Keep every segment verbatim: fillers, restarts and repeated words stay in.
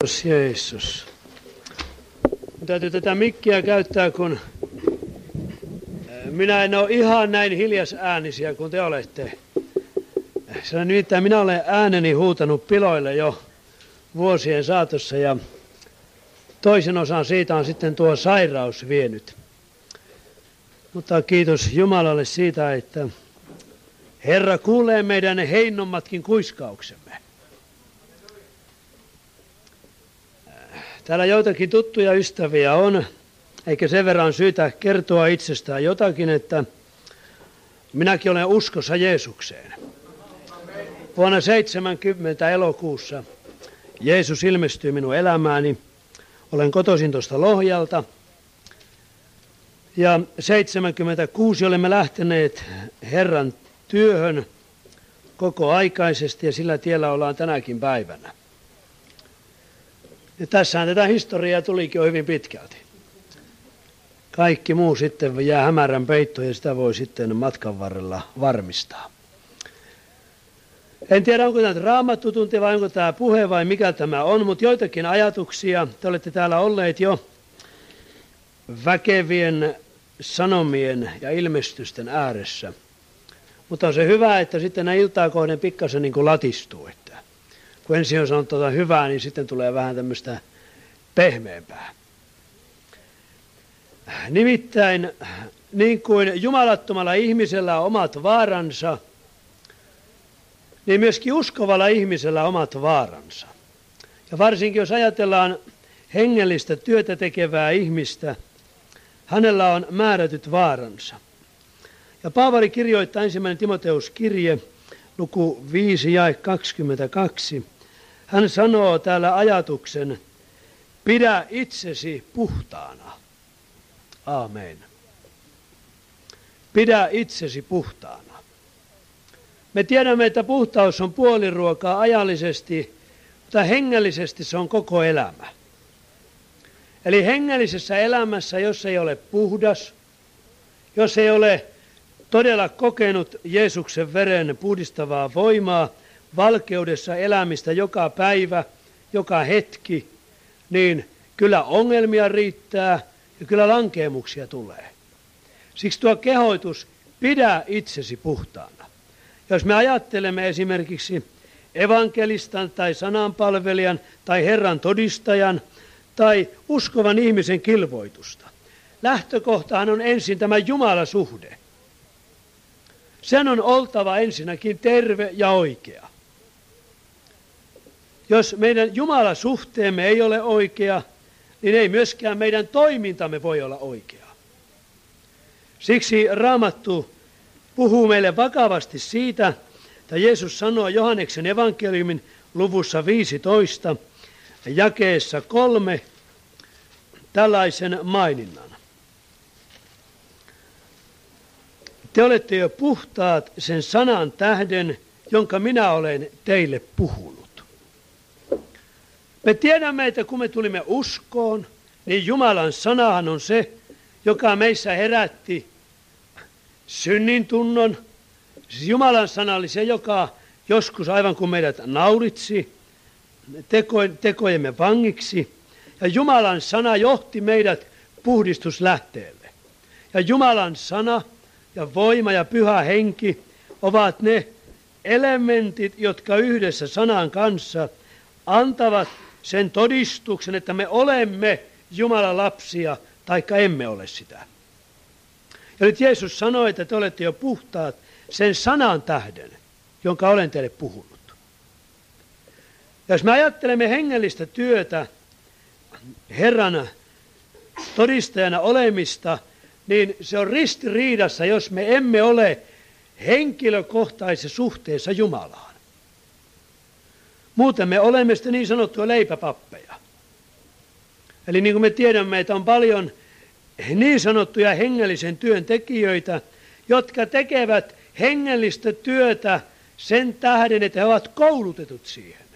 Kiitos Jeesus. Täytyy tätä mikkiä käyttää, kun minä en ole ihan näin hiljasäänisiä kuin te olette. Sillä nimittäin minä olen ääneni huutanut piloille jo vuosien saatossa ja toisen osan siitä on sitten tuo sairaus vienyt. Mutta kiitos Jumalalle siitä, että Herra kuulee meidän heinommatkin kuiskauksemme. Täällä joitakin tuttuja ystäviä on, eikä sen verran syytä kertoa itsestään jotakin, että minäkin olen uskossa Jeesukseen. Vuonna seitsemänkymmentä elokuussa Jeesus ilmestyi minun elämääni. Olen kotoisin tuosta Lohjalta. Ja seitsemänkymmentäkuusi olemme lähteneet Herran työhön koko aikaisesti ja sillä tiellä ollaan tänäkin päivänä. Ja tässähän tätä historiaa tulikin jo hyvin pitkälti. Kaikki muu sitten jää hämärän peittoon ja sitä voi sitten matkan varrella varmistaa. En tiedä, onko tämä raamattutunti vai onko tämä puhe vai mikä tämä on, mutta joitakin ajatuksia. Te olette täällä olleet jo väkevien sanomien ja ilmestysten ääressä. Mutta on se hyvä, että sitten näin iltaa kohden pikkasen niin kuin latistuu. Että kun ensin on sanonut tuota hyvää, niin sitten tulee vähän tämmöistä pehmeämpää. Nimittäin niin kuin jumalattomalla ihmisellä on omat vaaransa, niin myöskin uskovalla ihmisellä on omat vaaransa. Ja varsinkin jos ajatellaan hengellistä työtä tekevää ihmistä, hänellä on määrätyt vaaransa. Ja Paavali kirjoittaa ensimmäinen Timoteus-kirje, luku viisi jae kaksikymmentäkaksi. Hän sanoo täällä ajatuksen, pidä itsesi puhtaana. Aamen. Pidä itsesi puhtaana. Me tiedämme, että puhtaus on puoliruokaa ajallisesti, mutta hengellisesti se on koko elämä. Eli hengellisessä elämässä, jos ei ole puhdas, jos ei ole todella kokenut Jeesuksen veren puhdistavaa voimaa, valkeudessa elämistä joka päivä, joka hetki, niin kyllä ongelmia riittää ja kyllä lankeemuksia tulee. Siksi tuo kehoitus, pidä itsesi puhtaana. Jos me ajattelemme esimerkiksi evankelistan tai sananpalvelijan tai Herran todistajan tai uskovan ihmisen kilvoitusta, lähtökohtahan on ensin tämä Jumalasuhde. Sen on oltava ensinnäkin terve ja oikea. Jos meidän Jumalasuhteemme ei ole oikea, niin ei myöskään meidän toimintamme voi olla oikea. Siksi Raamattu puhuu meille vakavasti siitä, että Jeesus sanoo Johanneksen evankeliumin luvussa viisitoista, jakeessa kolme, tällaisen maininnan. Te olette jo puhtaat sen sanan tähden, jonka minä olen teille puhunut. Me tiedämme, että kun me tulimme uskoon, niin Jumalan sanahan on se, joka meissä herätti synnin tunnon. Siis Jumalan sana oli se, joka joskus aivan kuin meidät nauritsi teko, tekojemme vangiksi. Ja Jumalan sana johti meidät puhdistuslähteelle. Ja Jumalan sana ja voima ja pyhä henki ovat ne elementit, jotka yhdessä sanan kanssa antavat sen todistuksen, että me olemme Jumalan lapsia, taikka emme ole sitä. Ja nyt Jeesus sanoi, että te olette jo puhtaat sen sanan tähden, jonka olen teille puhunut. Ja jos me ajattelemme hengellistä työtä, Herran todistajana olemista, niin se on ristiriidassa, jos me emme ole henkilökohtaisessa suhteessa Jumalaan. Muuten me olemme sitten niin sanottuja leipäpappeja. Eli niin kuin me tiedämme, että on paljon niin sanottuja hengellisen työn tekijöitä, jotka tekevät hengellistä työtä sen tähden, että he ovat koulutetut siihen.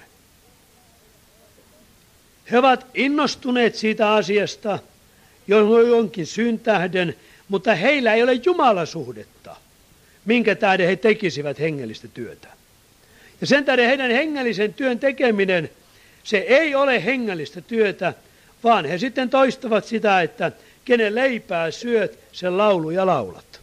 He ovat innostuneet siitä asiasta jonkin syyn tähden, mutta heillä ei ole Jumalasuhdetta, minkä tähden he tekisivät hengellistä työtä. Ja sen tähden heidän hengellisen työn tekeminen, Se ei ole hengellistä työtä, vaan he sitten toistavat sitä, että kenen leipää syöt, sen lauluja laulat.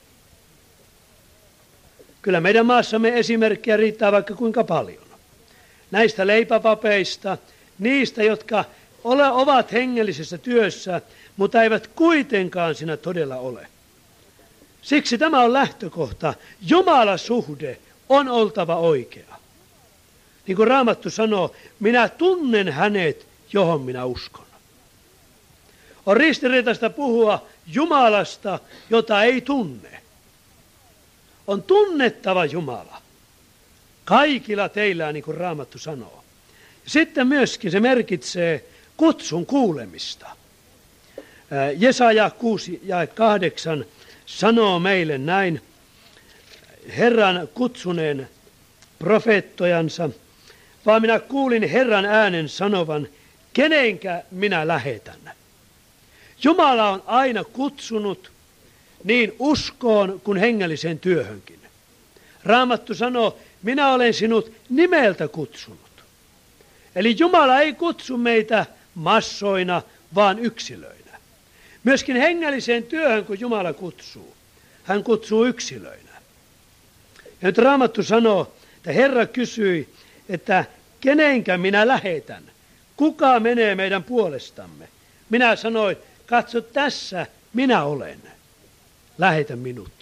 Kyllä meidän maassamme esimerkkejä riittää vaikka kuinka paljon. Näistä leipäpapeista, niistä, jotka ole, ovat hengellisessä työssä, mutta eivät kuitenkaan siinä todella ole. Siksi tämä on lähtökohta. Jumalasuhde on oltava oikea. Niin kuin Raamattu sanoo, minä tunnen hänet, johon minä uskon. On ristiriitaista puhua Jumalasta, jota ei tunne. On tunnettava Jumala. Kaikilla teillä, niin kuin Raamattu sanoo. Sitten myöskin se merkitsee kutsun kuulemista. Jesaja kuusi ja kahdeksan sanoo meille näin, Herran kutsuneen profeettojansa, vaan minä kuulin Herran äänen sanovan, kenenkä minä lähetän. Jumala on aina kutsunut niin uskoon kuin hengelliseen työhönkin. Raamattu sanoo, minä olen sinut nimeltä kutsunut. Eli Jumala ei kutsu meitä massoina, vaan yksilöinä. Myöskin hengelliseen työhön, kun Jumala kutsuu, hän kutsuu yksilöinä. Ja nyt Raamattu sanoo, että Herra kysyi, että kenenkä minä lähetän? Kuka menee meidän puolestamme? Minä sanoin, katso tässä, minä olen. Lähetä minut.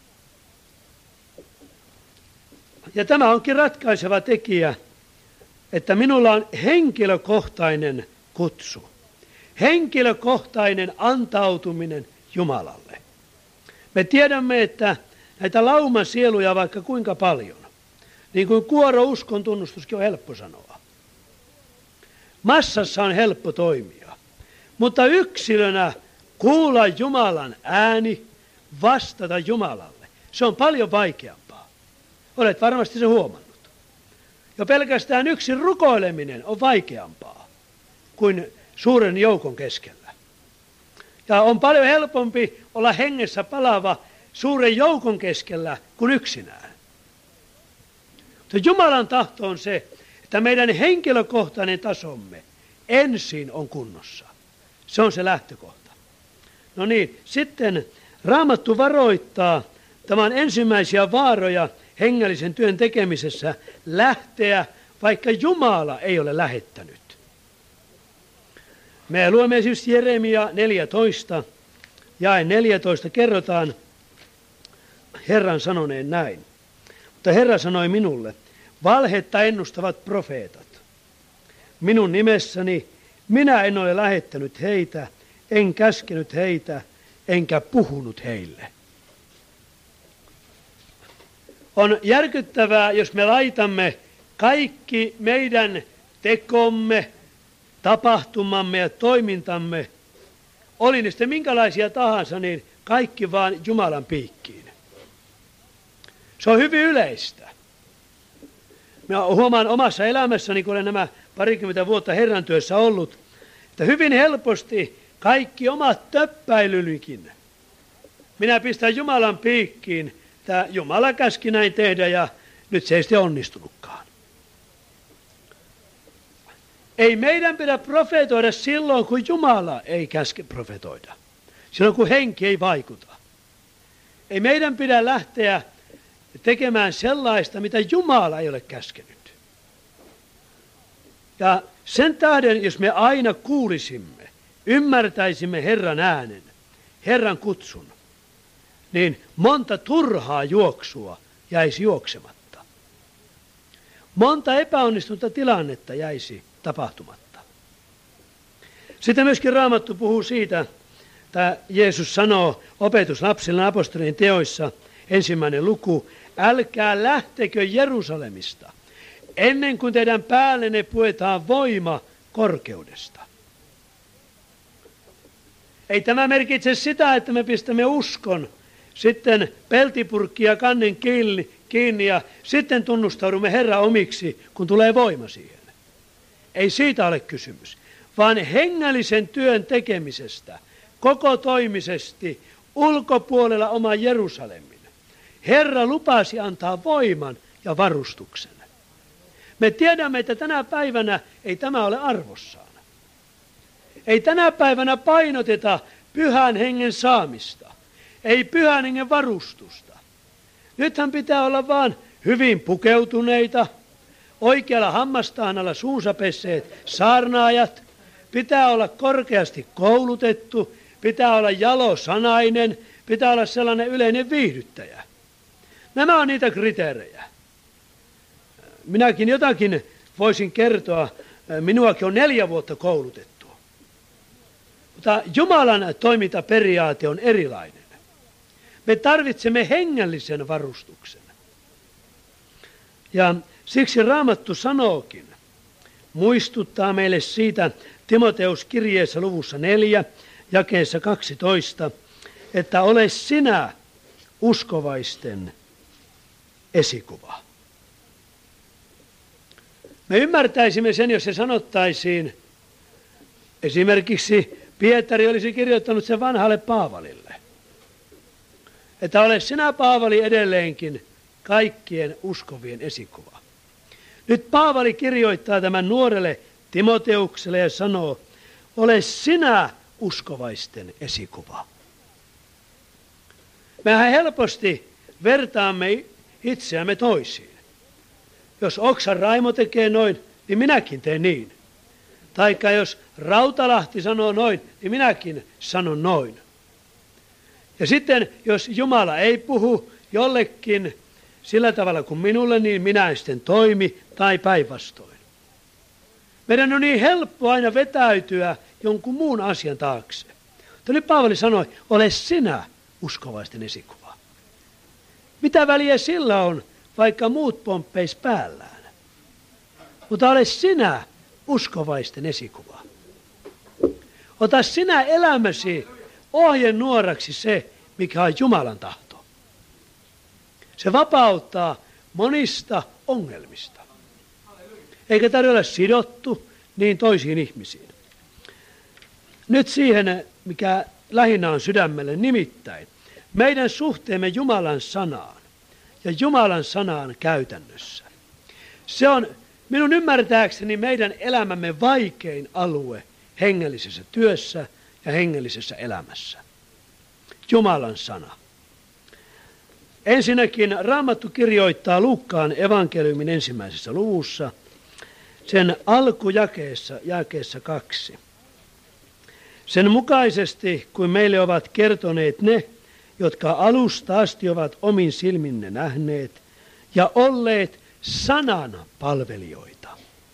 Ja tämä onkin ratkaiseva tekijä, että minulla on henkilökohtainen kutsu. Henkilökohtainen antautuminen Jumalalle. Me tiedämme, että näitä laumasieluja vaikka kuinka paljon, niin kuin kuoro uskon tunnustuskin on helppo sanoa. Massassa on helppo toimia, mutta yksilönä kuulla Jumalan ääni, vastata Jumalalle, se on paljon vaikeampaa. Olet varmasti se huomannut. Jo pelkästään yksin rukoileminen on vaikeampaa kuin suuren joukon keskellä. Ja on paljon helpompi olla hengessä palava suuren joukon keskellä kuin yksinään. Mutta Jumalan tahto on se, että meidän henkilökohtainen tasomme ensin on kunnossa. Se on se lähtökohta. No niin, sitten Raamattu varoittaa tämän ensimmäisiä vaaroja hengellisen työn tekemisessä lähteä, vaikka Jumala ei ole lähettänyt. Me luemme esimerkiksi Jeremia neljätoista, jae neljätoista, kerrotaan Herran sanoneen näin. Mutta Herra sanoi minulle, valhetta ennustavat profeetat. Minun nimessäni minä en ole lähettänyt heitä, en käskenyt heitä, enkä puhunut heille. On järkyttävää, jos me laitamme kaikki meidän tekomme, tapahtumamme ja toimintamme, oli ne sitten minkälaisia tahansa, niin kaikki vaan Jumalan piikkiin. Se on hyvin yleistä. Mä huomaan omassa elämässäni, kun olen nämä parikymmentä vuotta Herran työssä ollut, että hyvin helposti kaikki omat töppäilynikin minä pistän Jumalan piikkiin, että Jumala käski näin tehdä ja nyt se ei sitten onnistunutkaan. Ei meidän pidä profetoida silloin, kun Jumala ei käske profetoida. Silloin, kun henki ei vaikuta. Ei meidän pidä lähteä tekemään sellaista, mitä Jumala ei ole käskenyt. Ja sen tähden, jos me aina kuulisimme, ymmärtäisimme Herran äänen, Herran kutsun, niin monta turhaa juoksua jäisi juoksematta. Monta epäonnistunutta tilannetta jäisi tapahtumatta. Sitten myöskin Raamattu puhuu siitä, että Jeesus sanoo opetuslapsille apostolien teoissa, ensimmäinen luku, älkää lähtekö Jerusalemista, ennen kuin teidän päällenne puetaan voima korkeudesta. Ei tämä merkitse sitä, että me pistämme uskon, sitten peltipurkkia kannen kiinni, kiinni ja sitten tunnustaudumme Herran omiksi, kun tulee voima siihen. Ei siitä ole kysymys, vaan hengellisen työn tekemisestä, koko toimisesti, ulkopuolella oman Jerusalemin. Herra lupasi antaa voiman ja varustuksen. Me tiedämme, että tänä päivänä ei tämä ole arvossaan. Ei tänä päivänä painoteta pyhän hengen saamista. Ei pyhän hengen varustusta. Nythän pitää olla vaan hyvin pukeutuneita, oikealla hammastahnalla suunsa pesseet saarnaajat, pitää olla korkeasti koulutettu, pitää olla jalosanainen, pitää olla sellainen yleinen viihdyttäjä. Nämä on niitä kriteerejä. Minäkin jotakin voisin kertoa, minuakin on neljä vuotta koulutettu. Mutta Jumalan toimintaperiaate on erilainen. Me tarvitsemme hengellisen varustuksen. Ja siksi Raamattu sanookin, muistuttaa meille siitä Timoteus kirjeessä luvussa neljä, jakeessa kaksitoista, että ole sinä uskovaisten esikuva. Me ymmärtäisimme sen, jos se sanottaisiin, esimerkiksi Pietari olisi kirjoittanut sen vanhalle Paavalille, että ole sinä, Paavali, edelleenkin kaikkien uskovien esikuva. Nyt Paavali kirjoittaa tämän nuorelle Timoteukselle ja sanoo, ole sinä uskovaisten esikuva. Mehän helposti vertaamme itseämme toisiin. Jos Oksan Raimo tekee noin, niin minäkin teen niin. Taikka jos Rautalahti sanoo noin, niin minäkin sanon noin. Ja sitten, jos Jumala ei puhu jollekin sillä tavalla kuin minulle, niin minä en sitten toimi tai päinvastoin. Meidän on niin helppo aina vetäytyä jonkun muun asian taakse. Mutta nyt Paavali sanoi, ole sinä uskovaisten esikuva. Mitä väliä sillä on, vaikka muut pomppeis päällään? Mutta ole sinä uskovaisten esikuva. Ota sinä elämäsi ohjenuoraksi se, mikä on Jumalan tahto. Se vapauttaa monista ongelmista. Eikä tarvitse olla sidottu niin toisiin ihmisiin. Nyt siihen, mikä lähinnä on sydämelle, nimittäin meidän suhteemme Jumalan sanaan ja Jumalan sanaan käytännössä. Se on minun ymmärtääkseni meidän elämämme vaikein alue hengellisessä työssä ja hengellisessä elämässä. Jumalan sana. Ensinnäkin Raamattu kirjoittaa Luukkaan evankeliumin ensimmäisessä luvussa, sen alkujakeessa, jakeessa kaksi. Sen mukaisesti, kuin meille ovat kertoneet ne, jotka alusta asti ovat omin silminne nähneet ja olleet sanan palvelijoita.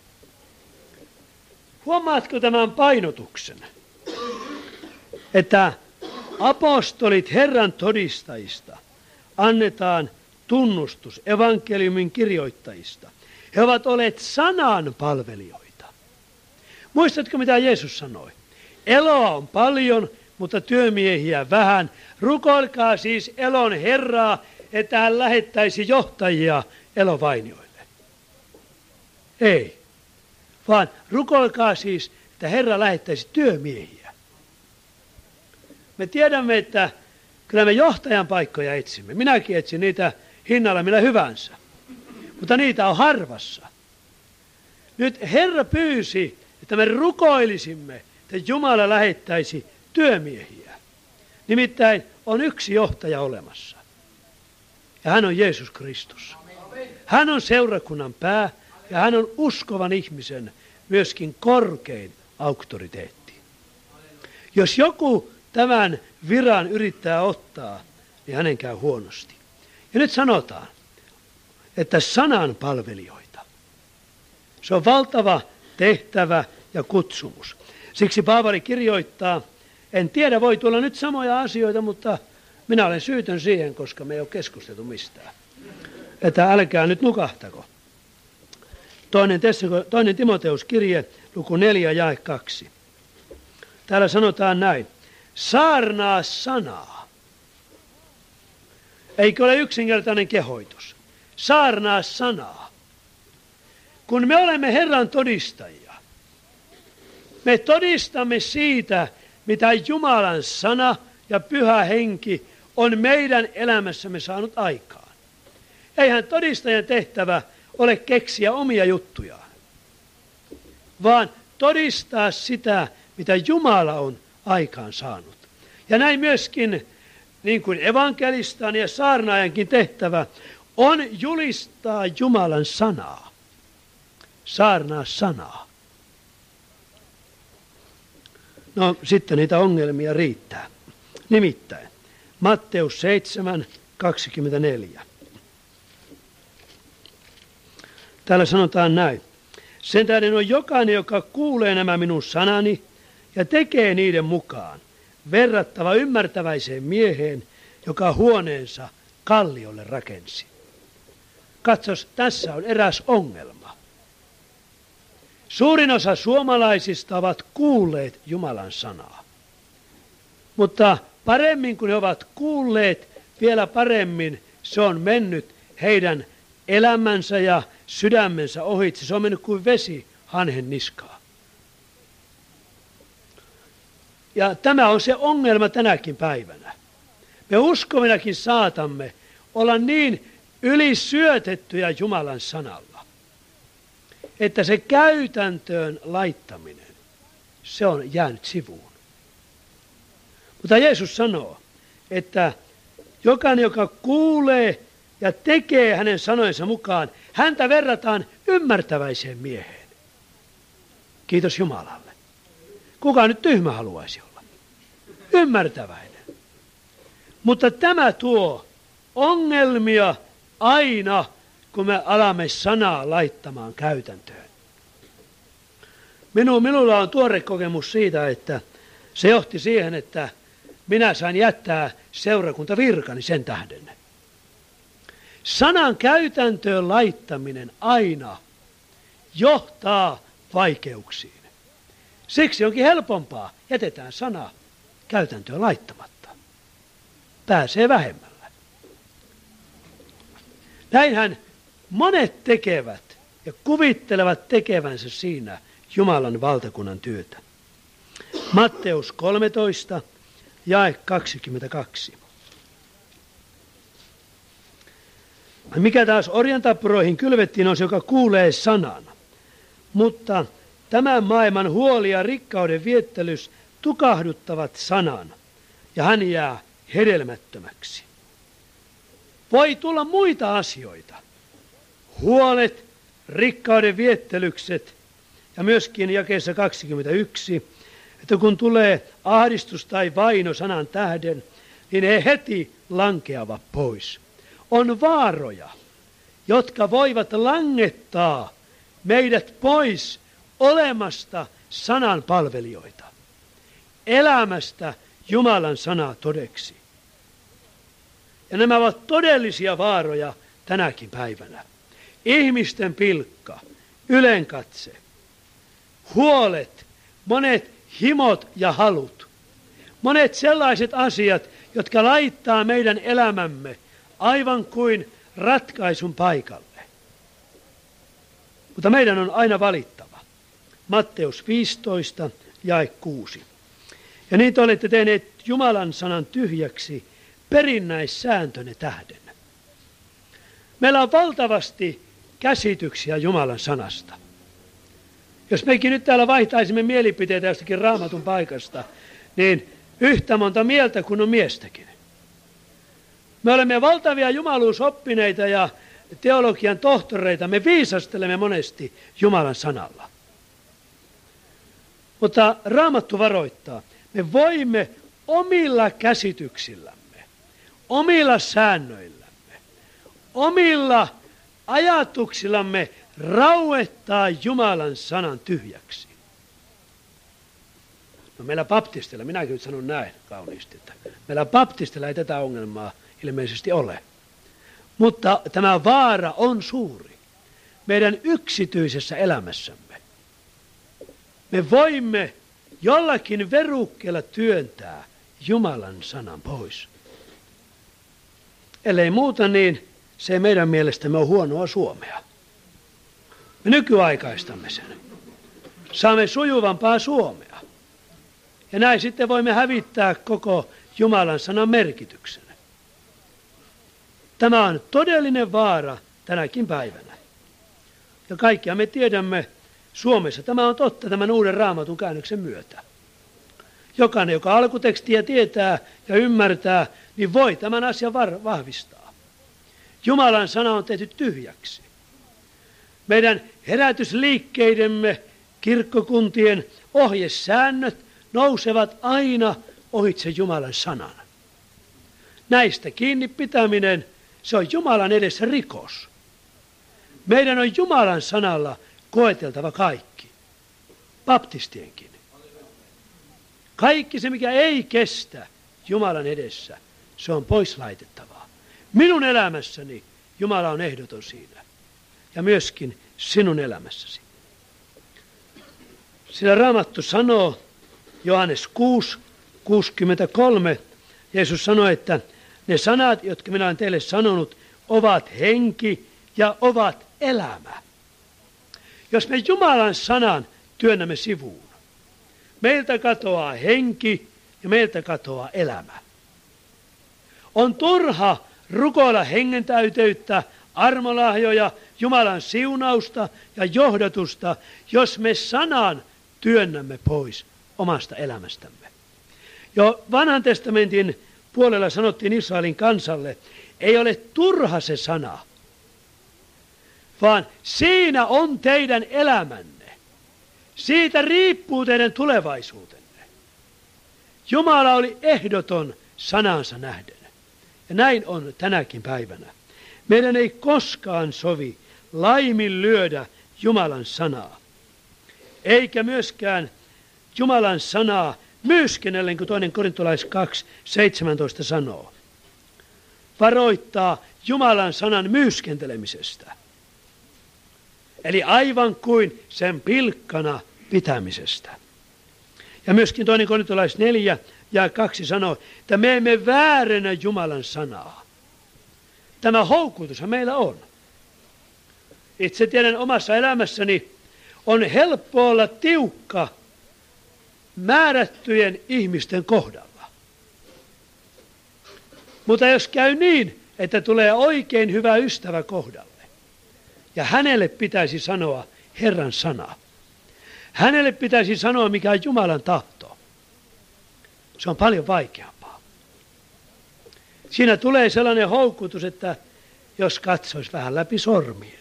Huomaatko tämän painotuksen, että apostolit Herran todistajista annetaan tunnustus evankeliumin kirjoittajista. He ovat olleet sanan palvelijoita. Muistatko, mitä Jeesus sanoi? Eloa on paljon, mutta työmiehiä vähän. Rukoilkaa siis elon Herraa, että hän lähettäisi johtajia elovainioille. Ei, vaan rukoilkaa siis, että Herra lähettäisi työmiehiä. Me tiedämme, että kyllä me johtajan paikkoja etsimme. Minäkin etsin niitä hinnalla millä hyvänsä, mutta niitä on harvassa. Nyt Herra pyysi, että me rukoilisimme, että Jumala lähettäisi työmiehiä. Nimittäin on yksi johtaja olemassa. Ja hän on Jeesus Kristus. Hän on seurakunnan pää ja hän on uskovan ihmisen myöskin korkein auktoriteetti. Jos joku tämän viran yrittää ottaa, niin hänen käy huonosti. Ja nyt sanotaan, että sanan palvelijoita. Se on valtava tehtävä ja kutsumus. Siksi Paavali kirjoittaa, en tiedä, voi tulla nyt samoja asioita, mutta minä olen syytön siihen, koska me ei ole keskusteltu mistään. Että älkää nyt nukahtako. Toinen, toinen Timoteus kirje, luku neljä, jae kaksi. Täällä sanotaan näin. Saarnaa sanaa. Eikö ole yksinkertainen kehoitus? Saarnaa sanaa. Kun me olemme Herran todistajia, me todistamme siitä, mitä Jumalan sana ja pyhä henki on meidän elämässämme saanut aikaan. Eihän todistajan tehtävä ole keksiä omia juttujaan, vaan todistaa sitä, mitä Jumala on aikaan saanut. Ja näin myöskin, niin kuin evankelistan ja saarnaajankin tehtävä, on julistaa Jumalan sanaa. Saarnaa sanaa. No sitten niitä ongelmia riittää. Nimittäin Matteus seitsemän kaksikymmentäneljä. Täällä sanotaan näin. Sen tähden on jokainen, joka kuulee nämä minun sanani ja tekee niiden mukaan, verrattava ymmärtäväiseen mieheen, joka huoneensa kalliolle rakensi. Katsos, tässä on eräs ongelma. Suurin osa suomalaisista ovat kuulleet Jumalan sanaa. Mutta paremmin kuin he ovat kuulleet, vielä paremmin se on mennyt heidän elämänsä ja sydämensä ohitse. Se on mennyt kuin vesi hanhen niskaa. Ja tämä on se ongelma tänäkin päivänä. Me uskominakin saatamme olla niin ylisyötettyjä Jumalan sanalla, että se käytäntöön laittaminen, se on jäänyt sivuun. Mutta Jeesus sanoo, että jokainen, joka kuulee ja tekee hänen sanojensa mukaan, häntä verrataan ymmärtäväiseen mieheen. Kiitos Jumalalle. Kuka nyt tyhmä haluaisi olla? Ymmärtäväinen. Mutta tämä tuo ongelmia aina, kun me alamme sanaa laittamaan käytäntöön. Minu, minulla on tuore kokemus siitä, että se johti siihen, että minä sain jättää seurakuntavirkani sen tähden. Sanan käytäntöön laittaminen aina johtaa vaikeuksiin. Siksi onkin helpompaa, jätetään sana käytäntöön laittamatta. Pääsee vähemmällä. Näinhän monet tekevät ja kuvittelevat tekevänsä siinä Jumalan valtakunnan työtä. Matteus kolmetoista, jae kaksikymmentäkaksi. Mikä taas orjantappuroihin kylvettiin on se, joka kuulee sanan. Mutta tämän maailman huoli ja rikkauden viettelys tukahduttavat sanan, ja hän jää hedelmättömäksi. Voi tulla muita asioita. Huolet, rikkauden viettelykset, ja myöskin jakeessa kaksikymmentäyksi, että kun tulee ahdistus tai vaino sanan tähden, niin he heti lankeavat pois. On vaaroja, jotka voivat langettaa meidät pois olemasta sanan palvelijoita, elämästä Jumalan sanaa todeksi. Ja nämä ovat todellisia vaaroja tänäkin päivänä. Ihmisten pilkka, ylenkatse, huolet, monet himot ja halut, monet sellaiset asiat, jotka laittaa meidän elämämme aivan kuin ratkaisun paikalle. Mutta meidän on aina valittava. Matteus viisitoista, jae kuusi. Ja niin te olette tehneet Jumalan sanan tyhjäksi perinnäissääntönne tähden. Meillä on valtavasti käsityksiä Jumalan sanasta. Jos mekin nyt täällä vaihtaisimme mielipiteitä jostakin Raamatun paikasta, niin yhtä monta mieltä kuin on miestäkin. Me olemme valtavia jumaluusoppineita ja teologian tohtoreita. Me viisastelemme monesti Jumalan sanalla. Mutta Raamattu varoittaa. Me voimme omilla käsityksillämme, omilla säännöillämme, omilla ajatuksillamme rauettaa Jumalan sanan tyhjäksi. No meillä baptisteilla, minäkin nyt sanon näin kauniisti, että meillä baptisteilla ei tätä ongelmaa ilmeisesti ole. Mutta tämä vaara on suuri meidän yksityisessä elämässämme. Me voimme jollakin verukkeella työntää Jumalan sanan pois. Ellei muuta, niin se meidän mielestämme on huonoa suomea. Me nykyaikaistamme sen. Saamme sujuvampaa suomea. Ja näin sitten voimme hävittää koko Jumalan sanan merkityksen. Tämä on todellinen vaara tänäkin päivänä. Ja kaikkia me tiedämme Suomessa. Tämä on totta tämän uuden Raamatun käännöksen myötä. Jokainen, joka alkutekstiä tietää ja ymmärtää, niin voi tämän asian vahvistaa. Jumalan sana on tehty tyhjäksi. Meidän herätysliikkeidemme, kirkkokuntien ohjesäännöt nousevat aina ohitse Jumalan sanan. Näistä kiinni pitäminen, se on Jumalan edessä rikos. Meidän on Jumalan sanalla koeteltava kaikki, baptistienkin. Kaikki se, mikä ei kestä Jumalan edessä, se on pois laitettavaa. Minun elämässäni Jumala on ehdoton siinä. Ja myöskin sinun elämässäsi. Sillä Raamattu sanoo, Johannes kuusi, kuusikymmentäkolme, Jeesus sanoi, että ne sanat, jotka minä olen teille sanonut, ovat henki ja ovat elämä. Jos me Jumalan sanan työnnämme sivuun, meiltä katoaa henki ja meiltä katoaa elämä. On turha rukoilla hengen täyteyttä, armolahjoja, Jumalan siunausta ja johdatusta, jos me sanan työnnämme pois omasta elämästämme. Jo vanhan testamentin puolella sanottiin Israelin kansalle, ei ole turha se sana, vaan siinä on teidän elämänne. Siitä riippuu teidän tulevaisuutenne. Jumala oli ehdoton sanansa nähden. Ja näin on tänäkin päivänä. Meidän ei koskaan sovi laiminlyödä Jumalan sanaa. Eikä myöskään Jumalan sanaa myyskennellen, kun toinen korintolais kaksi seitsemäntoista sanoo. Varoittaa Jumalan sanan myyskentelemisestä. Eli aivan kuin sen pilkkana pitämisestä. Ja myöskin toinen korintolais neljä ja kaksi sanoo, että me emme väärennä Jumalan sanaa. Tämä houkutushan meillä on. Itse tiedän omassa elämässäni, on helppo olla tiukka määrättyjen ihmisten kohdalla. Mutta jos käy niin, että tulee oikein hyvä ystävä kohdalle, ja hänelle pitäisi sanoa Herran sana. Hänelle pitäisi sanoa, mikä on Jumalan tahto. Se on paljon vaikeampaa. Siinä tulee sellainen houkutus, että jos katsoisi vähän läpi sormien,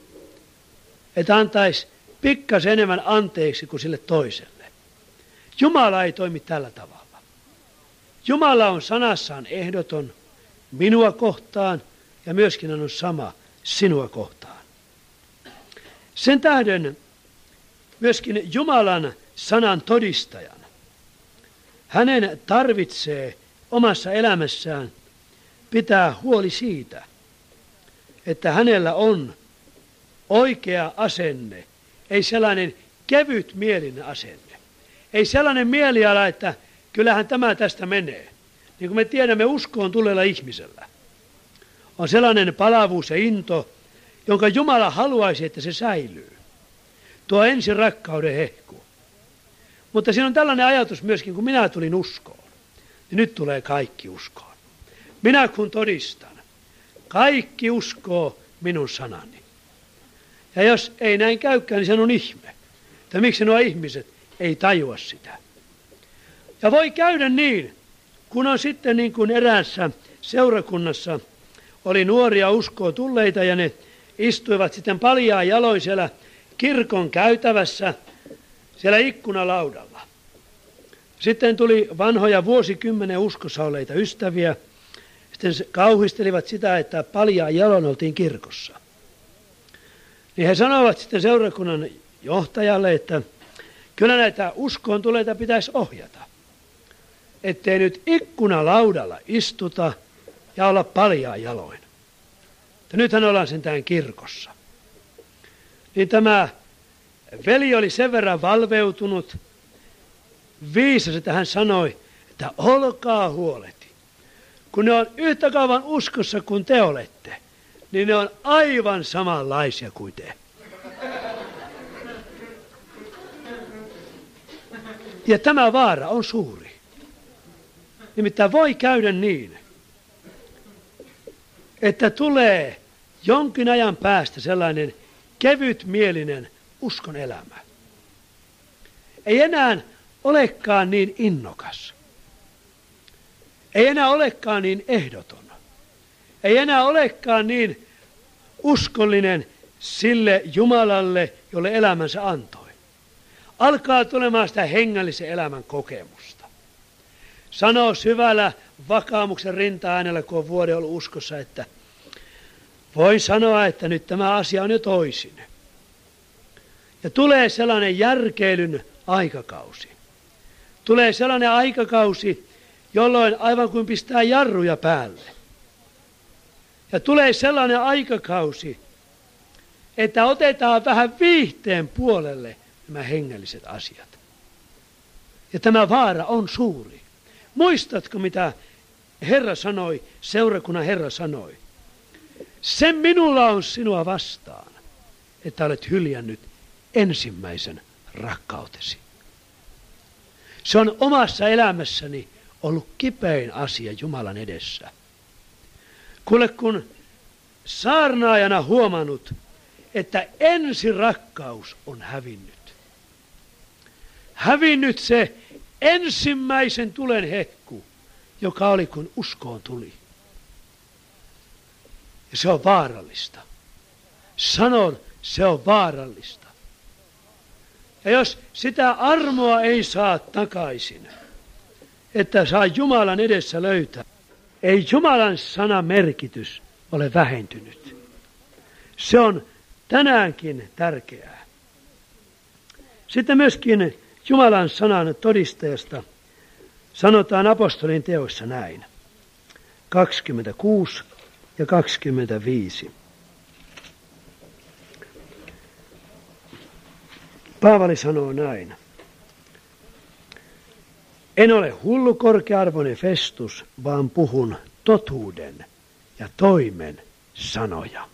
että antaisi pikkasen enemmän anteeksi kuin sille toiselle. Jumala ei toimi tällä tavalla. Jumala on sanassaan ehdoton minua kohtaan ja myöskin hän on sama sinua kohtaan. Sen tähden myöskin Jumalan sanan todistajan, hänen tarvitsee omassa elämässään pitää huoli siitä, että hänellä on oikea asenne, ei sellainen kevyt mielinen asenne. Ei sellainen mieliala, että kyllähän tämä tästä menee. Niin kuin me tiedämme, uskoon tulleella ihmisellä on sellainen palavuus ja into, jonka Jumala haluaisi, että se säilyy. Tuo ensi rakkauden hehku. Mutta siinä on tällainen ajatus myöskin, kun minä tulin uskoon, niin nyt tulee kaikki uskoon. Minä kun todistan, kaikki uskoo minun sanani. Ja jos ei näin käykään, niin se on ihme. Että miksi nuo ihmiset ei tajua sitä. Ja voi käydä niin, kun on sitten niin kuin eräässä seurakunnassa oli nuoria uskoon tulleita ja ne istuivat sitten paljaan jaloin siellä kirkon käytävässä siellä ikkunalaudalla. Sitten tuli vanhoja vuosikymmenen uskossa olleita ystäviä. Sitten kauhistelivat sitä, että paljaan jaloin oltiin kirkossa. Niin he sanoivat sitten seurakunnan johtajalle, että kyllä näitä uskoon tuleita pitäisi ohjata. Ettei nyt ikkunalaudalla istuta ja olla paljaan jaloin. Että nythän ollaan sentään kirkossa. Niin tämä veli oli sen verran valveutunut, viisas, että hän sanoi, että olkaa huoleti. Kun ne on yhtä kauan uskossa kuin te olette, niin ne on aivan samanlaisia kuin te. Ja tämä vaara on suuri. Nimittäin voi käydä niin, että tulee jonkin ajan päästä sellainen kevytmielinen uskon elämä. Ei enää olekaan niin innokas. Ei enää olekaan niin ehdoton. Ei enää olekaan niin uskollinen sille Jumalalle, jolle elämänsä antoi. Alkaa tulemaan sitä hengellisen elämän kokemusta. Sanoo syvällä vakaumuksen rinta-äänellä, kun on vuoden ollut uskossa, että voin sanoa, että nyt tämä asia on jo toisin. Ja tulee sellainen järkeilyn aikakausi. Tulee sellainen aikakausi, jolloin aivan kuin pistää jarruja päälle. Ja tulee sellainen aikakausi, että otetaan vähän viihteen puolelle nämä hengelliset asiat. Ja tämä vaara on suuri. Muistatko, mitä Herra sanoi, seurakunnan Herra sanoi? Sen minulla on sinua vastaan, että olet hyljännyt ensimmäisen rakkautesi. Se on omassa elämässäni ollut kipein asia Jumalan edessä. Kuule, kun saarnaajana huomannut, että ensirakkaus on hävinnyt. Hävinnyt se ensimmäisen tulen hehku, joka oli kun uskoon tuli. Ja se on vaarallista. Sanon, se on vaarallista. Ja jos sitä armoa ei saa takaisin, että saa Jumalan edessä löytää, ei Jumalan sanan merkitys ole vähentynyt. Se on tänäänkin tärkeää. Sitten myöskin Jumalan sanan todistajasta sanotaan apostolin teoissa näin. kaksikymmentäkuusi ja kaksikymmentäviisi. Paavali sanoo näin. En ole hullu korkea-arvoinen Festus, vaan puhun totuuden ja toimen sanoja.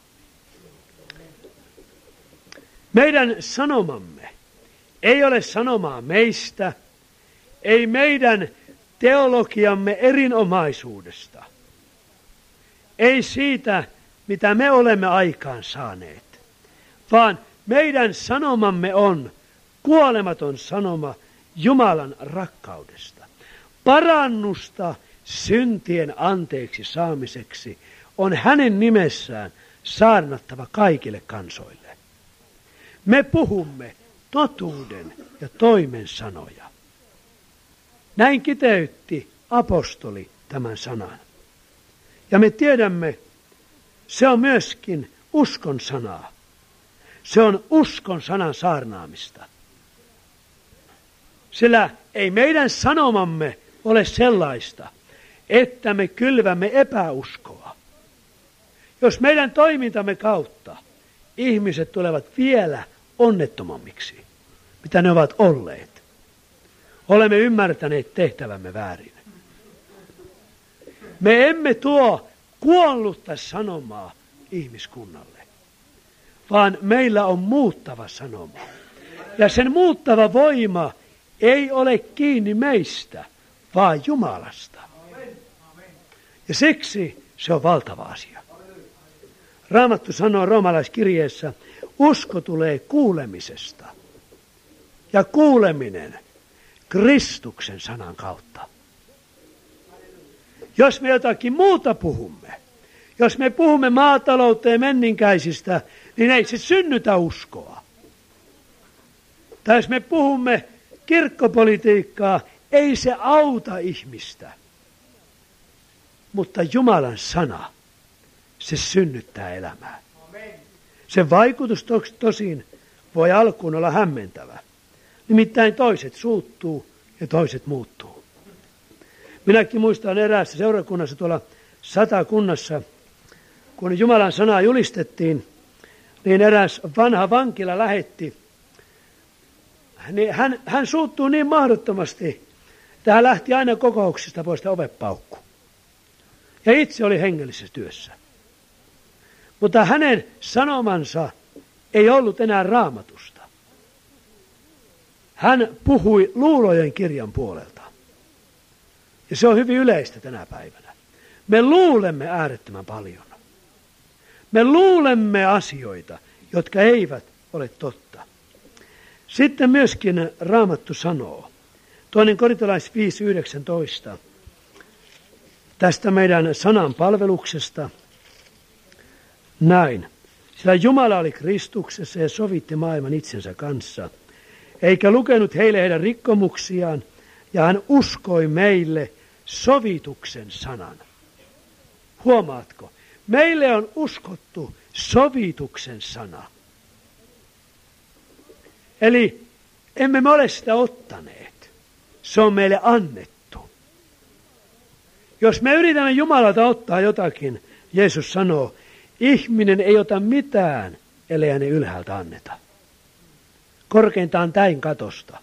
Meidän sanomamme ei ole sanomaa meistä, ei meidän teologiamme erinomaisuudesta, ei siitä, mitä me olemme aikaan saaneet, vaan meidän sanomamme on kuolematon sanoma Jumalan rakkaudesta. Parannusta syntien anteeksi saamiseksi on hänen nimessään saarnattava kaikille kansoille. Me puhumme totuuden ja toimen sanoja. Näin kiteytti apostoli tämän sanan. Ja me tiedämme, se on myöskin uskon sanaa. Se on uskon sanan saarnaamista. Sillä ei meidän sanomamme ole sellaista, että me kylvämme epäuskoa. Jos meidän toimintamme kautta ihmiset tulevat vielä onnettomammiksi, mitä ne ovat olleet, olemme ymmärtäneet tehtävämme väärin. Me emme tuo kuollutta sanomaa ihmiskunnalle, vaan meillä on muuttava sanoma. Ja sen muuttava voima ei ole kiinni meistä, vaan Jumalasta. Ja siksi se on valtava asia. Raamattu sanoo roomalaiskirjeessä, usko tulee kuulemisesta. Ja kuuleminen Kristuksen sanan kautta. Jos me jotakin muuta puhumme, jos me puhumme maatalouteen menninkäisistä, niin ei se synnytä uskoa. Tai jos me puhumme kirkkopolitiikkaa, ei se auta ihmistä. Mutta Jumalan sana, se synnyttää elämää. Sen vaikutus tosin voi alkuun olla hämmentävä. Nimittäin toiset suuttuu ja toiset muuttuu. Minäkin muistan eräässä seurakunnassa tuolla Satakunnassa, kun Jumalan sanaa julistettiin, niin eräs vanha vankila lähetti. Niin hän, hän suuttuu niin mahdottomasti, että hän lähti aina kokouksista pois ovepaukku. Ja itse oli hengellisessä työssä. Mutta hänen sanomansa ei ollut enää Raamatusta. Hän puhui luulojen kirjan puolelta. Ja se on hyvin yleistä tänä päivänä. Me luulemme äärettömän paljon. Me luulemme asioita, jotka eivät ole totta. Sitten myöskin Raamattu sanoo, toinen korintolais viisi yhdeksäntoista, tästä meidän sanan palveluksesta, näin. Sillä Jumala oli Kristuksessa ja sovitti maailman itsensä kanssa, eikä lukenut heille heidän rikkomuksiaan, ja hän uskoi meille sovituksen sanan. Huomaatko? Meille on uskottu sovituksen sana. Eli emme me ole sitä ottaneet. Se on meille annettu. Jos me yritämme Jumalalta ottaa jotakin, Jeesus sanoo, ihminen ei ota mitään, ellei hänen ylhäältä anneta. Korkeintaan täin katosta.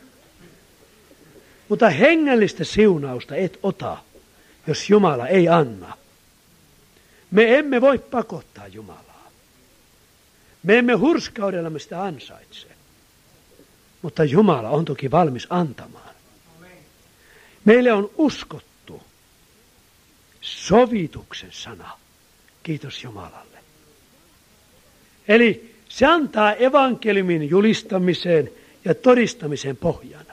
Mutta hengellistä siunausta et ota, jos Jumala ei anna. Me emme voi pakottaa Jumalaa. Me emme hurskaudellamme sitä ansaitse. Mutta Jumala on toki valmis antamaan. Meille on uskottu sovituksen sana. Kiitos Jumalalle. Eli se antaa evankeliumin julistamiseen ja todistamiseen pohjan.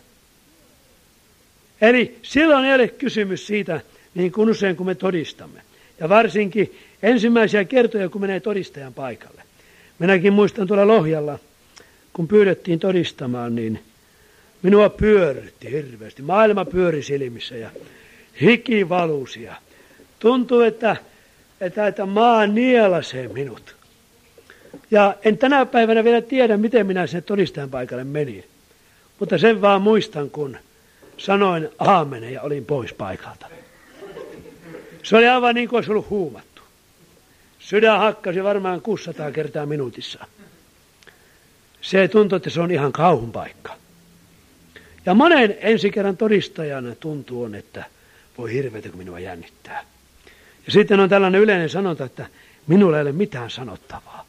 Eli silloin ei ole kysymys siitä, niin kuin usein kun me todistamme. Ja varsinkin ensimmäisiä kertoja, kun menee todistajan paikalle. Minäkin muistan tuolla Lohjalla, kun pyydettiin todistamaan, niin minua pyöritti hirveästi. Maailma pyöri silmissä ja hiki valusi. Ja tuntuu, että, että, että maa nielasee minut. Ja en tänä päivänä vielä tiedä, miten minä sinne todistajan paikalle menin. Mutta sen vaan muistan, kun sanoin aamenen ja olin pois paikalta. Se oli aivan niin kuin olisi ollut huumattu. Sydän hakkasi varmaan kuusisataa kertaa minuutissa. Se tuntui, että se on ihan kauhun paikka. Ja monen ensi kerran todistajana tuntuu on, että voi hirveätä, kun minua jännittää. Ja sitten on tällainen yleinen sanonta, että minulla ei ole mitään sanottavaa.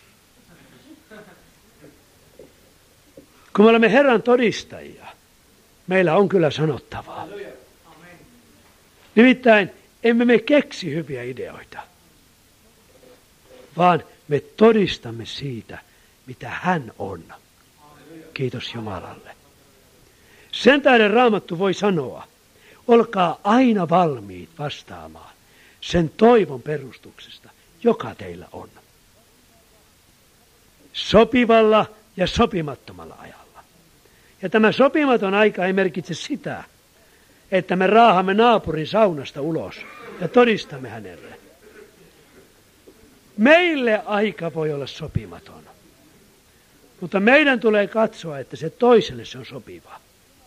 Kun me olemme Herran todistajia, meillä on kyllä sanottavaa. Nimittäin emme me keksi hyviä ideoita, vaan me todistamme siitä, mitä hän on. Kiitos Jumalalle. Sen tähden Raamattu voi sanoa, olkaa aina valmiit vastaamaan sen toivon perustuksesta, joka teillä on. Sopivalla ja sopimattomalla ajalla. Ja tämä sopimaton aika ei merkitse sitä, että me raahamme naapurin saunasta ulos ja todistamme hänelle. Meille aika voi olla sopimaton, mutta meidän tulee katsoa, että se toiselle se on sopiva.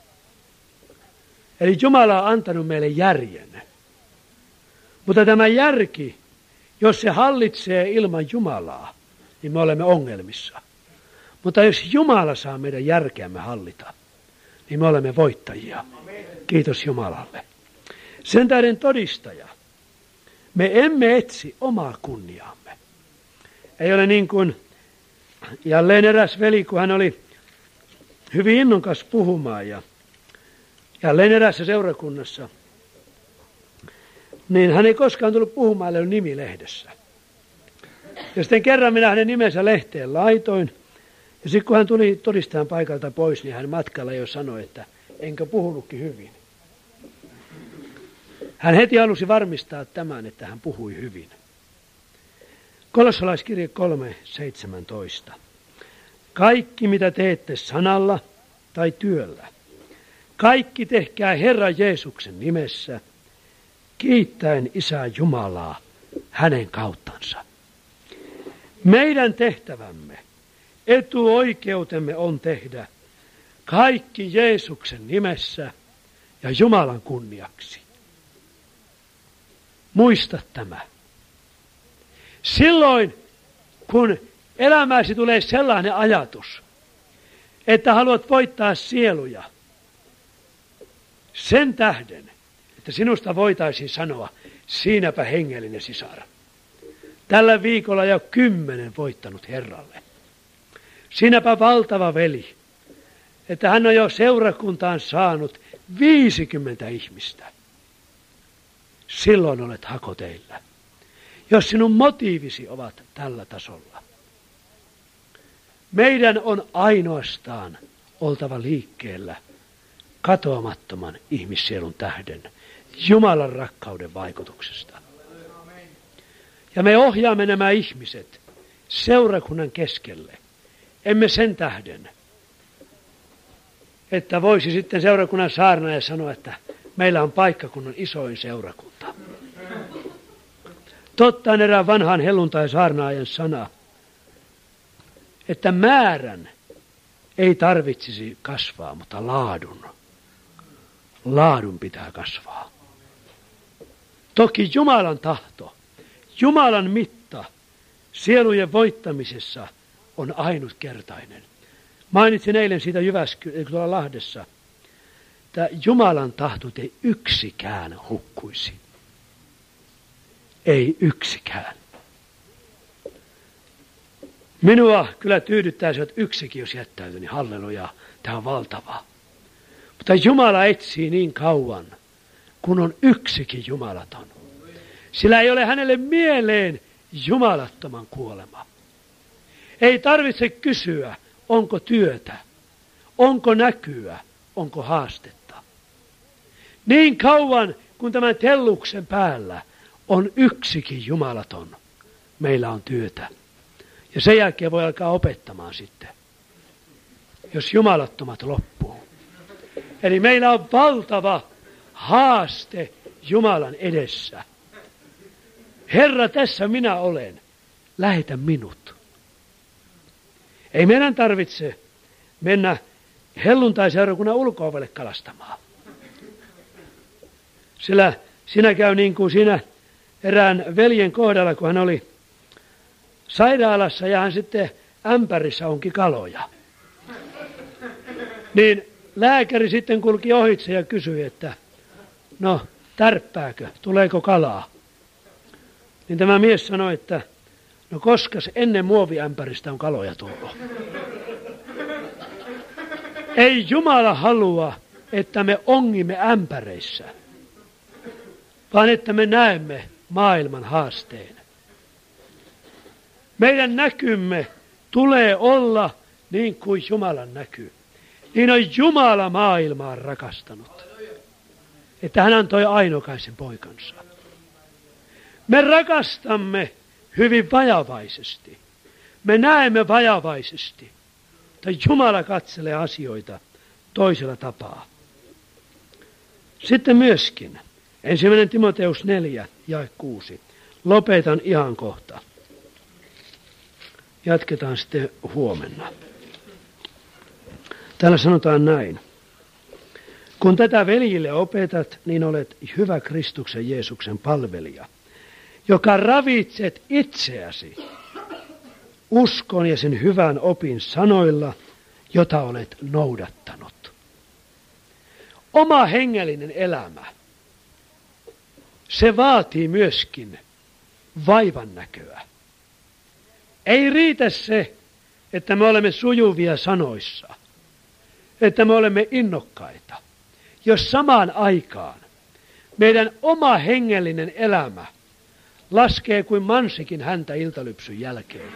Eli Jumala on antanut meille järjen. Mutta tämä järki, jos se hallitsee ilman Jumalaa, niin me olemme ongelmissa. Mutta jos Jumala saa meidän järkeämme hallita, niin me olemme voittajia. Kiitos Jumalalle. Sen tähden todistaja. Me emme etsi omaa kunniaamme. Ei ole niin kuin jälleen eräs veli, kun hän oli hyvin innokas puhumaan ja jälleen erässä seurakunnassa, niin hän ei koskaan tullut puhumaan, ei nimi lehdessä. Ja sitten kerran minä hänen nimensä lehteen laitoin. Ja sitten kun hän tuli todistajan paikalta pois, niin hän matkalla jo sanoi, että enkö puhunutkin hyvin. Hän heti halusi varmistaa tämän, että hän puhui hyvin. Kolossalaiskirje kolme seitsemäntoista. Kaikki mitä teette sanalla tai työllä, kaikki tehkää Herran Jeesuksen nimessä, kiittäen Isää Jumalaa hänen kauttansa. Meidän tehtävämme, etuoikeutemme on tehdä kaikki Jeesuksen nimessä ja Jumalan kunniaksi. Muista tämä. Silloin, kun elämääsi tulee sellainen ajatus, että haluat voittaa sieluja, sen tähden, että sinusta voitaisiin sanoa, siinäpä hengellinen sisar. Tällä viikolla jo kymmenen voittanut Herralle. Siinäpä valtava veli, että hän on jo seurakuntaan saanut viisikymmentä ihmistä. Silloin olet hakoteillä, jos sinun motiivisi ovat tällä tasolla. Meidän on ainoastaan oltava liikkeellä katoamattoman ihmissielun tähden Jumalan rakkauden vaikutuksesta. Ja me ohjaamme nämä ihmiset seurakunnan keskelle. Emme sen tähden, että voisi sitten seurakunnan saarnaaja sanoa, että meillä on paikkakunnan isoin seurakunta. Totta on erään vanhan helluntai-saarnaajan sana, että määrän ei tarvitsisi kasvaa, mutta laadun. Laadun pitää kasvaa. Toki Jumalan tahto, Jumalan mitta sielujen voittamisessa on ainutkertainen. Mainitsin eilen siitä Jyväskylässä tuolla Lahdessa, että Jumalan tahto ei yksikään hukkuisi. Ei yksikään. Minua kyllä tyydyttää se, että yksikin jos jättäytyy, niin halleluja, tämä on valtavaa. Mutta Jumala etsii niin kauan, kun on yksikin jumalaton. Sillä ei ole hänelle mieleen jumalattoman kuolema. Ei tarvitse kysyä, onko työtä, onko näkyä, onko haastetta. Niin kauan, kun tämän telluksen päällä on yksikin jumalaton, meillä on työtä. Ja sen jälkeen voi alkaa opettamaan sitten, jos jumalattomat loppuu. Eli meillä on valtava haaste Jumalan edessä. Herra, tässä minä olen. Lähetä minut. Ei meidän tarvitse mennä helluntai-seurakunnan ulko-ovelle kalastamaan. Sillä siinä käy niin kuin siinä erään veljen kohdalla, kun hän oli sairaalassa ja hän sitten ämpärissä onki kaloja. Niin lääkäri sitten kulki ohitse ja kysyi, että no tärppääkö, tuleeko kalaa? Niin tämä mies sanoi, että no koskas ennen muoviämpäristä on kaloja tullut. Ei Jumala halua, että me ongimme ämpäreissä, vaan että me näemme maailman haasteen. Meidän näkymme tulee olla niin kuin Jumalan näkyy. Niin on Jumala maailmaa rakastanut, että hän antoi ainokaisen poikansa. Me rakastamme hyvin vajavaisesti. Me näemme vajavaisesti, että Jumala katselee asioita toisella tapaa. Sitten myöskin ensimmäinen Timoteus neljä jae kuusi. Lopetan ihan kohta. Jatketaan sitten huomenna. Täällä sanotaan näin. Kun tätä veljille opetat, niin olet hyvä Kristuksen Jeesuksen palvelija, joka ravitset itseäsi uskon ja sen hyvän opin sanoilla, jota olet noudattanut. Oma hengellinen elämä, se vaatii myöskin vaivan näköä. Ei riitä se, että me olemme sujuvia sanoissa, että me olemme innokkaita, jos samaan aikaan meidän oma hengellinen elämä laskee kuin mansikin häntä iltalypsyn jälkeen.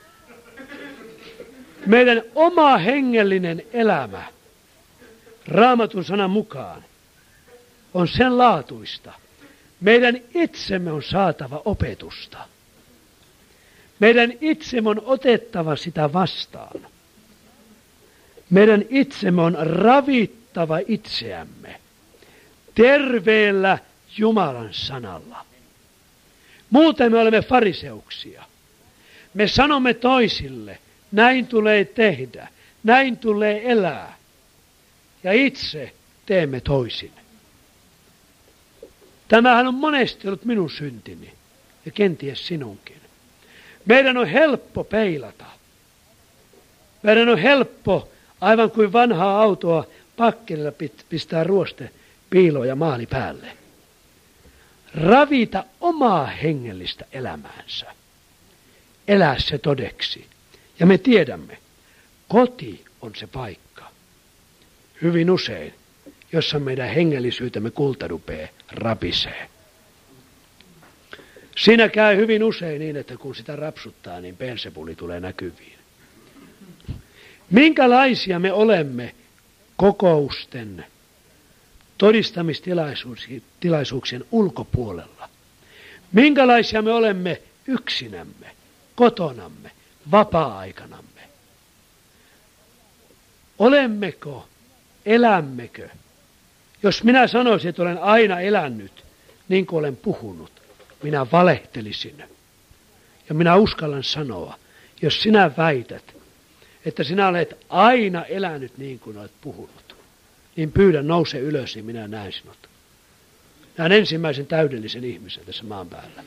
Meidän oma hengellinen elämä Raamatun sanan mukaan on sen laatuista. Meidän itsemme on saatava opetusta. Meidän itsemme on otettava sitä vastaan. Meidän itsemme on ravittava itseämme terveellä Jumalan sanalla. Muuten me olemme fariseuksia. Me sanomme toisille, näin tulee tehdä, näin tulee elää. Ja itse teemme toisin. Tämähän on monesti ollut minun syntini ja kenties sinunkin. Meidän on helppo peilata. Meidän on helppo, aivan kuin vanhaa autoa pakkelilla pistää ruoste piiloon ja maali päälle. Ravita omaa hengellistä elämäänsä. Elää se todeksi. Ja me tiedämme, koti on se paikka. Hyvin usein, jossa meidän hengellisyytemme kultarupee rapisee. Siinä käy hyvin usein niin, että kun sitä rapsuttaa, niin Beelzebuli tulee näkyviin. Minkälaisia me olemme kokousten, todistamistilaisuuksien ulkopuolella? Minkälaisia me olemme yksinämme, kotonamme, vapaa-aikanamme? Olemmeko, elämmekö? Jos minä sanoisin, että olen aina elänyt niin kuin olen puhunut, minä valehtelisin. Ja minä uskallan sanoa, jos sinä väität, että sinä olet aina elänyt niin kuin olet puhunut, niin pyydän nouse ylös, niin minä näen sinut. Näen ensimmäisen täydellisen ihmisen tässä maan päällä.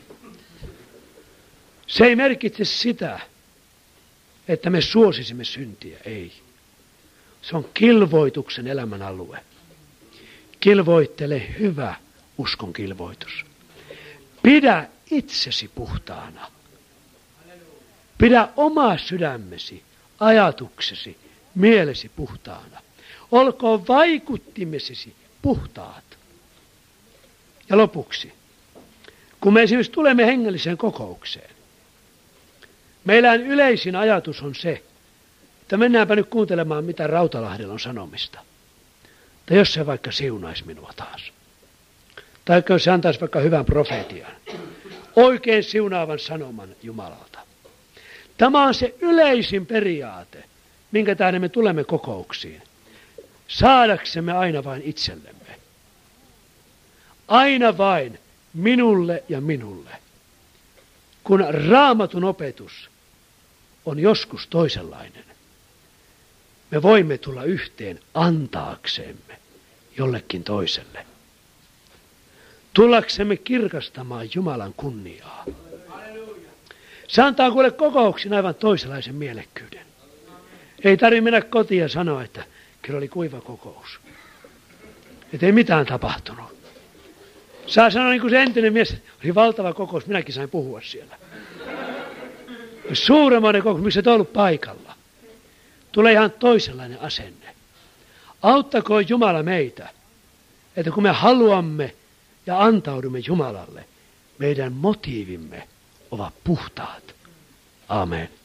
Se ei merkitse sitä, että me suosisimme syntiä, ei. Se on kilvoituksen elämän alue. Kilvoittele hyvä uskon kilvoitus. Pidä itsesi puhtaana. Pidä oma sydämesi, ajatuksesi, mielesi puhtaana. Olkoon vaikuttimesi puhtaat. Ja lopuksi, kun me esimerkiksi tulemme hengelliseen kokoukseen, meidän yleisin ajatus on se, että mennäänpä nyt kuuntelemaan, mitä Rautalahdella on sanomista. Tai jos se vaikka siunaisi minua taas. Tai jos se antaisi vaikka hyvän profetian. Oikein siunaavan sanoman Jumalalta. Tämä on se yleisin periaate, minkä tähden me tulemme kokouksiin. Saadaksemme aina vain itsellemme. Aina vain minulle ja minulle. Kun Raamatun opetus on joskus toisenlainen, me voimme tulla yhteen antaaksemme jollekin toiselle. Tullaksemme kirkastamaan Jumalan kunniaa. Se antaa kuule kokouksiin aivan toisenlaisen mielekkyyden. Ei tarvitse mennä kotiin ja sanoa, että kyllä oli kuiva kokous. Että ei mitään tapahtunut. Saa sanoa niin kuin se entinen mies, että oli valtava kokous, minäkin sain puhua siellä. Suuremmoinen kokous, missä et ollut paikalla. Tulee ihan toisenlainen asenne. Auttakoon Jumala meitä, että kun me haluamme ja antaudumme Jumalalle, meidän motiivimme ovat puhtaat. Amen.